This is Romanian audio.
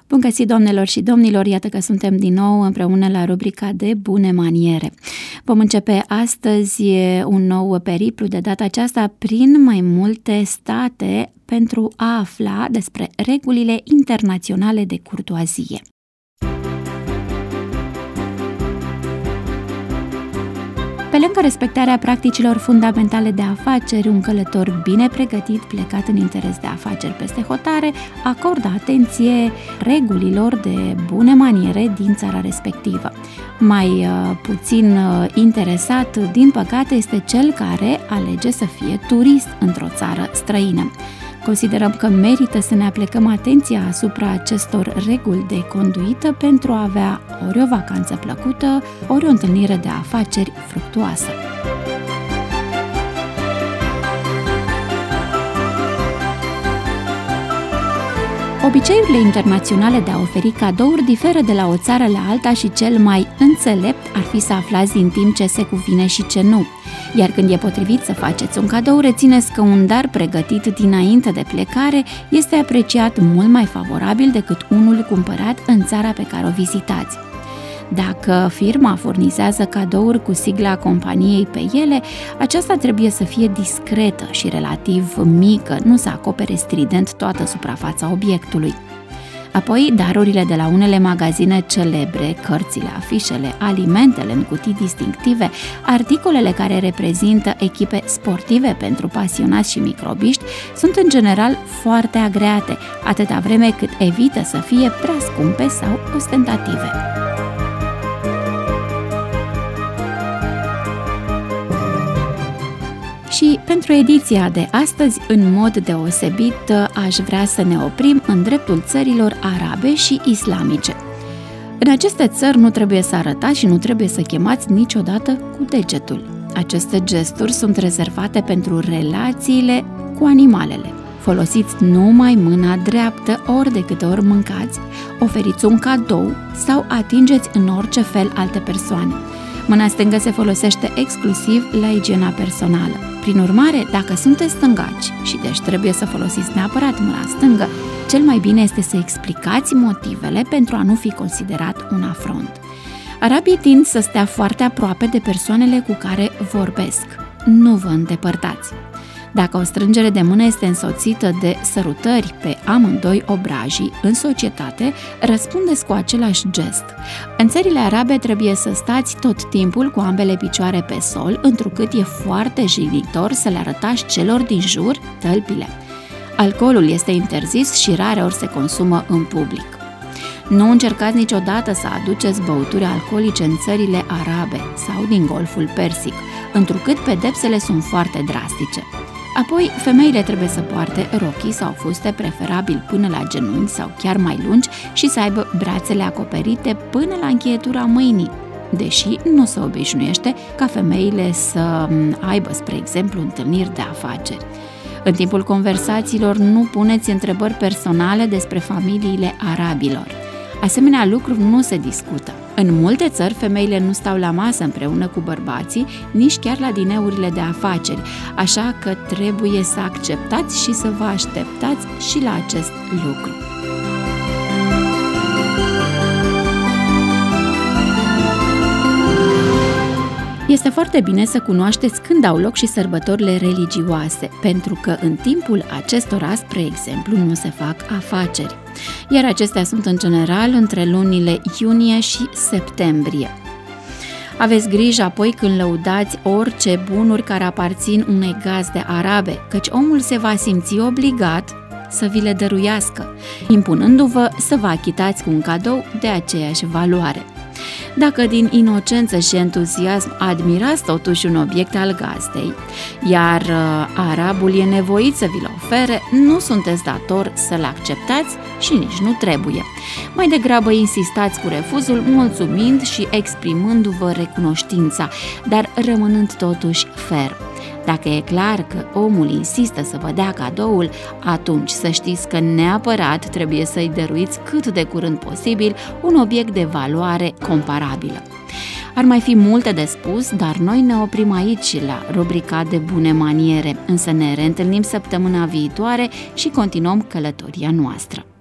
Bun găsit, doamnelor și domnilor, iată că suntem din nou împreună la rubrica de bune maniere. Vom începe astăzi un nou periplu, de data aceasta prin mai multe state, pentru a afla despre regulile internaționale de curtoazie. Pe lângă respectarea practicilor fundamentale de afaceri, un călător bine pregătit, plecat în interes de afaceri peste hotare, acordă atenție regulilor de bune maniere din țara respectivă. Mai puțin interesat, din păcate, este cel care alege să fie turist într-o țară străină. Considerăm că merită să ne aplecăm atenția asupra acestor reguli de conduită pentru a avea ori o vacanță plăcută, ori o întâlnire de afaceri fructuoasă. Obiceiurile internaționale de a oferi cadouri diferă de la o țară la alta și cel mai înțelept ar fi să aflați din timp ce se cuvine și ce nu. Iar când e potrivit să faceți un cadou, rețineți că un dar pregătit dinainte de plecare este apreciat mult mai favorabil decât unul cumpărat în țara pe care o vizitați. Dacă firma furnizează cadouri cu sigla companiei pe ele, aceasta trebuie să fie discretă și relativ mică, nu să acopere strident toată suprafața obiectului. Apoi, darurile de la unele magazine celebre, cărțile, afișele, alimentele în cutii distinctive, articolele care reprezintă echipe sportive pentru pasionați și microbiști, sunt în general foarte agreate, atâta vreme cât evită să fie prea scumpe sau ostentative. Și pentru ediția de astăzi, în mod deosebit, aș vrea să ne oprim în dreptul țărilor arabe și islamice. În aceste țări nu trebuie să arătați și nu trebuie să chemați niciodată cu degetul. Aceste gesturi sunt rezervate pentru relațiile cu animalele. Folosiți numai mâna dreaptă ori de câte ori mâncați, oferiți un cadou sau atingeți în orice fel alte persoane. Mâna stângă se folosește exclusiv la igiena personală. Prin urmare, dacă sunteți stângaci și deci trebuie să folosiți neapărat mâna stângă, cel mai bine este să explicați motivele pentru a nu fi considerat un afront. Arabii tind să stea foarte aproape de persoanele cu care vorbesc. Nu vă îndepărtați. Dacă o strângere de mână este însoțită de sărutări pe amândoi obrajii în societate, răspundeți cu același gest. În țările arabe trebuie să stați tot timpul cu ambele picioare pe sol, întrucât e foarte jignitor să le arătați celor din jur tălpile. Alcoolul este interzis și rareori se consumă în public. Nu încercați niciodată să aduceți băuturi alcoolice în țările arabe sau din Golful Persic, întrucât pedepsele sunt foarte drastice. Apoi, femeile trebuie să poarte rochii sau fuste, preferabil până la genunchi sau chiar mai lungi, și să aibă brațele acoperite până la încheietura mâinii, deși nu se obișnuiește ca femeile să aibă, spre exemplu, întâlniri de afaceri. În timpul conversațiilor nu puneți întrebări personale despre familiile arabilor. Asemenea lucruri nu se discută. În multe țări, femeile nu stau la masă împreună cu bărbații, nici chiar la dineurile de afaceri, așa că trebuie să acceptați și să vă așteptați și la acest lucru. Este foarte bine să cunoașteți când au loc și sărbătorile religioase, pentru că în timpul acestora, spre exemplu, nu se fac afaceri, iar acestea sunt în general între lunile iunie și septembrie. Aveți grijă apoi când lăudați orice bunuri care aparțin unei gazde arabe, căci omul se va simți obligat să vi le dăruiască, impunându-vă să vă achitați cu un cadou de aceeași valoare. Dacă din inocență și entuziasm admirați totuși un obiect al gazdei, iar arabul e nevoit să vi-l ofere, nu sunteți dator să-l acceptați și nici nu trebuie. Mai degrabă insistați cu refuzul, mulțumind și exprimându-vă recunoștința, dar rămânând totuși ferm. Dacă e clar că omul insistă să vă dea cadoul, atunci să știți că neapărat trebuie să-i dăruiți cât de curând posibil un obiect de valoare comparabilă. Ar mai fi multe de spus, dar noi ne oprim aici la rubrica de bune maniere, însă ne reîntâlnim săptămâna viitoare și continuăm călătoria noastră.